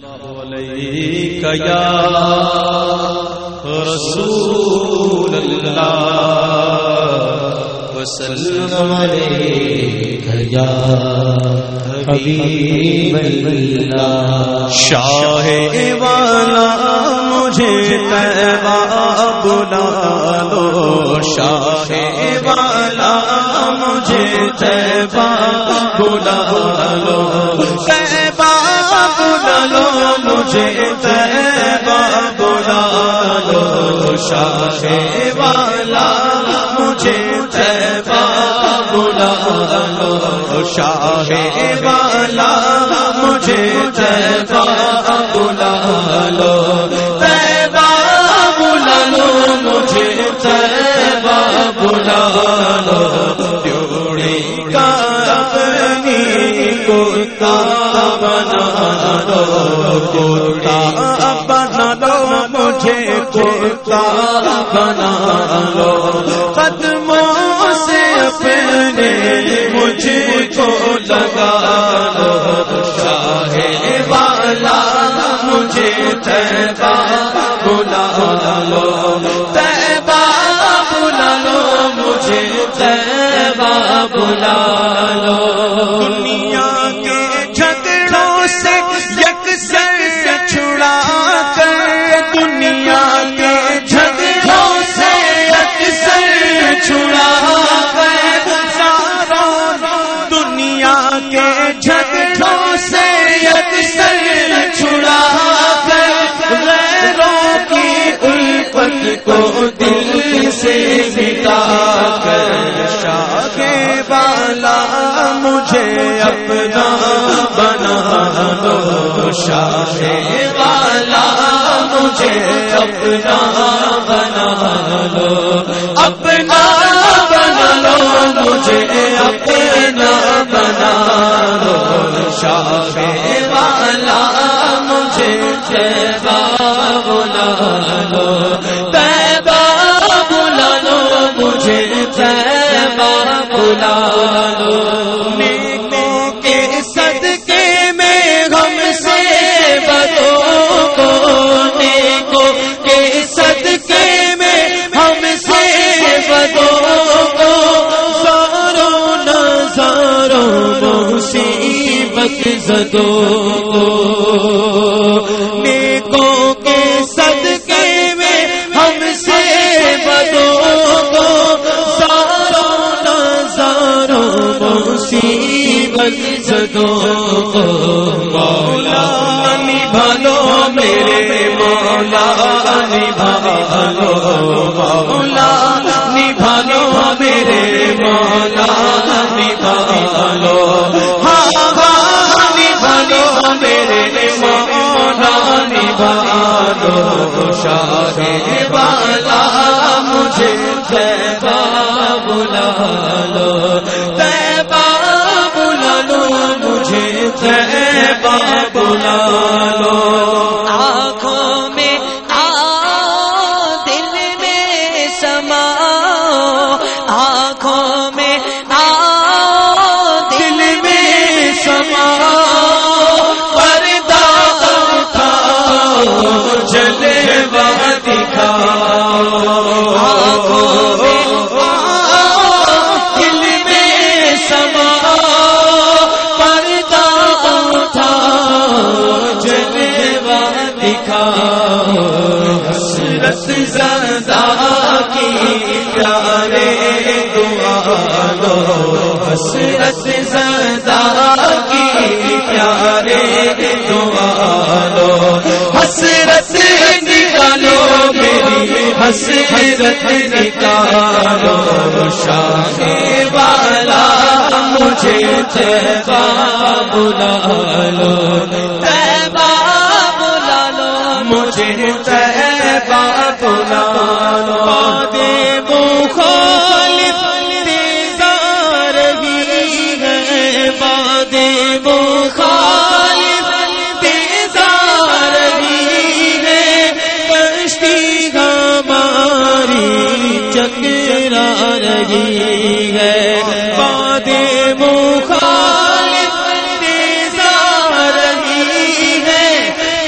علیک یا رسول اللہ وسلم علیک یا حبیب اللہ. شاہ والا مجھے طیبہ بلا لو، شاہ والا مجھے طیبہ بلا لو، طیبہ بلا لو مجھے طیبہ بلا لو، شاہ والا مجھے طیبہ بلا لو، شاہ والا مجھے طیبہ بلا لو، طیبہ بلا لو مجھے طیبہ بلا لو، جوڑی کا اپنی کتا بنا لو، کتا بنا لو مجھے کتا بنا لو، قدموں سے اپنے مجھے کو لگا لو، شاہ والا مجھے طیبہ بلا لو، طیبہ بلا لو مجھے طیبہ بلا لو. دنیا کے جھگڑوں سے یکسر چھڑا کر، دنیا کے جھگڑوں سے یکسر چھڑا کر، دنیا کے جھگڑوں سے یکسر چھڑا کر، غیروں کی الفت کو دل سے مٹا کر، شاہ والا مجھے اپنا بنا لو، شاہ والا مجھے اپنا بنا لو، اپنا بنا لو مجھے اپنا بنا لو، شاہ والا مجھے طیبہ بلا لو، طیبہ بلا لو مجھے طیبہ بلا لو. نیکوں کے صدقے میں ہم سے بدوں کو، نیکوں کے صدقے میں ہم سے بدوں کو، ساروں نظاروں مصیبت زدوں کو، نیکوں کے صدقے میں ہم سے بدوں کو، ساروں نظاروں مصیبت زدوں کو، مولا نبھا لو میرے مولا نبھا لو، مولا نبھا لو میرے مولا نبھا لو، ہاں نبھا لو میرے مولا نبھا لو، شاہ والا مجھے طیبہ بلا لو، طیبہ بلا لو مجھے طیبہ بلا لو. آنکھوں میں دل میں سما، آنکھوں میں دل میں سما، پردہ اٹھاؤ جلوہ دکھاؤ، آنکھوں میں دل میں سما، پردہ اٹھاؤ جلوہ دکھاؤ، حسرت زدہ کی پیارے دعا لو، حسرت زدہ کی پیارے دعا لو، حسرت نکالو میری حسرت نکالو، شاہ والا مجھے طیبہ بلا لو، طیبہ بلا لو مجھے طیبہ بلا لو. بادے مخالف دیدار رہی ہے، بادے مخالف دیدار رہی ہے، کشتی ہماری چکرا رہی ہے، بادے مخالف دیدار رہی ہے،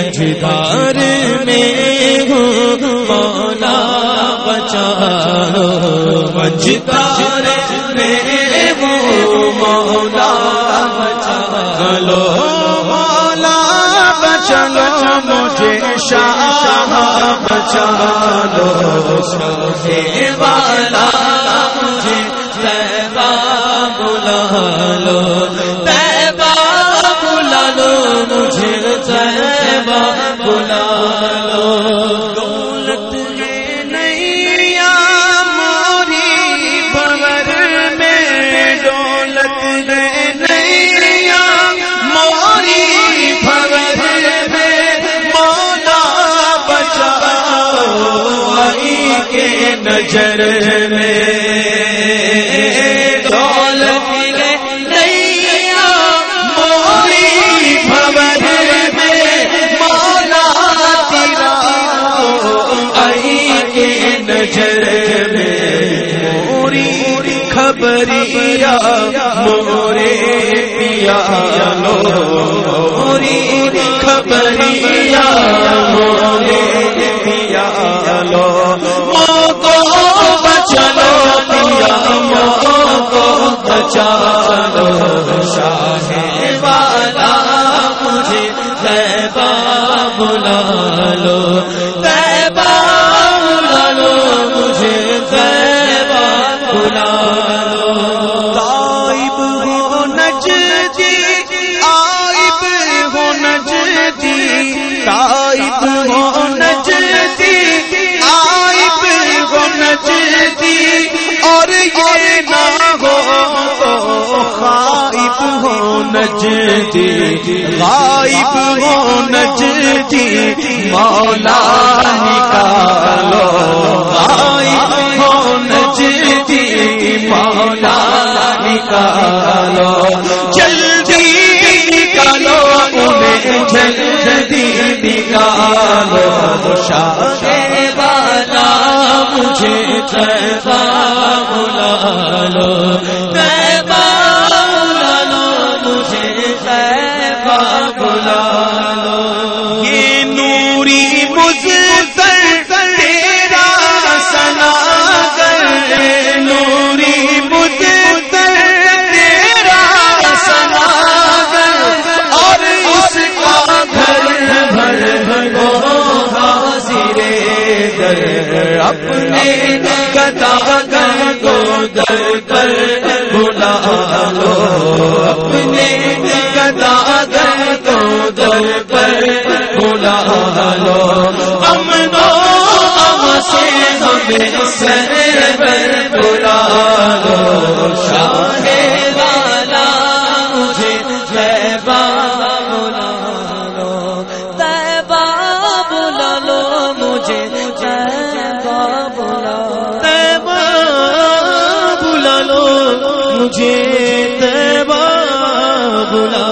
مجھدار میں ہوں مولا بچا لو، مجھدار میں ہوں مولا بچا لو، مولا بچا لو مجھے شاہ بچا لو، شاہ والا مجھے طیبہ بلا لو، طیبہ بلا لو مجھے طیبہ بلا لو، دولت میں نیا موری بھور میں، دولت میں نیا موری بھور میں، مولا بچا آئی کے نظر میں، خبریا مورے پیا لو، موری خبریا مورے پیا لو، مو کو بچا لو پیا، مو کو بچا لو، شاہ والا مجھے طیبہ بلا لو، طیبہ بلا لو مجھے طیبہ بلا لو، غائب ہو نجدی غائب ہو نجدی، غائب ہو نجدی غائب ہو نجدی، اور یہ نہ ہو تو غائب ہو نجدی، غائب ہو نجدی مولا نکالو، غائب ہو نجدی مولا نکالو، جلدی نکالو انہیں جلدی نکالو، شاہ والا مجھے طیبہ بلا لو، طیبہ بلا لو مجھے طیبہ بلا لو، یہ نوری مزدر تیرا سنا کر، نوری مزدر تیرا سنا کر، اور اس کا گھر بھر ہو حاضر در، اپنے گداگر کو در پر بلا لو، اپنے گداگر کو در پر بلا لو، امن و امان سے ہمیں سرور بلا لو، شاہ والا مجھے طیبہ بلا لو، طیبہ بلا لو مجھے طیبہ بلا، طیبہ بلا لو مجھے طیبہ بلا